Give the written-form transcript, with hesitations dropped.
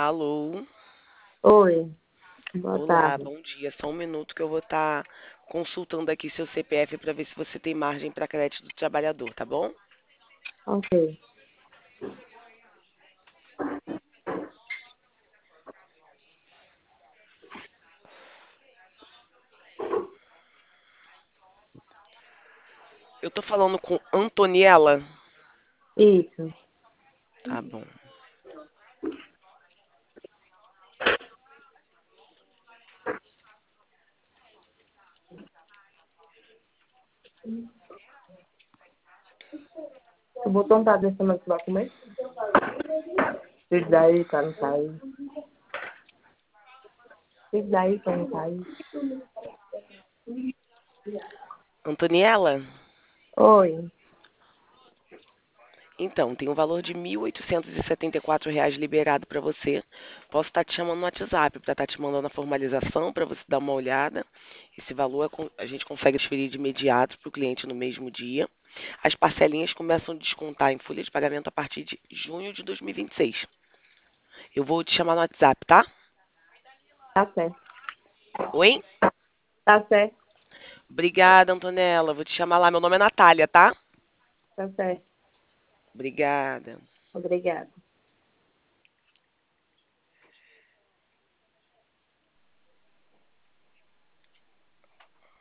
Alô? Oi, boa Olá, tarde. bom dia. Só um minuto que eu vou estar consultando aqui seu CPF para ver se você tem margem para crédito do trabalhador, tá bom? Ok. Eu tô falando com Antoniela. Isso. Tá bom. O botão tá descendo esse documento? Isso daí, pra não sair. Isso daí, pra não sair. Antoniela? Oi. Então, tem um valor de R$ 1.874 liberado para você. Posso estar te chamando no WhatsApp para estar te mandando a formalização para você dar uma olhada. Esse valor a gente consegue transferir de imediato para o cliente no mesmo dia. As parcelinhas começam a descontar em folha de pagamento a partir de junho de 2026. Eu vou te chamar no WhatsApp, tá? Tá certo. Oi? Tá certo. Obrigada, Antonella. Vou te chamar lá. Meu nome é Natália, tá? Tá certo. Obrigada. Obrigada.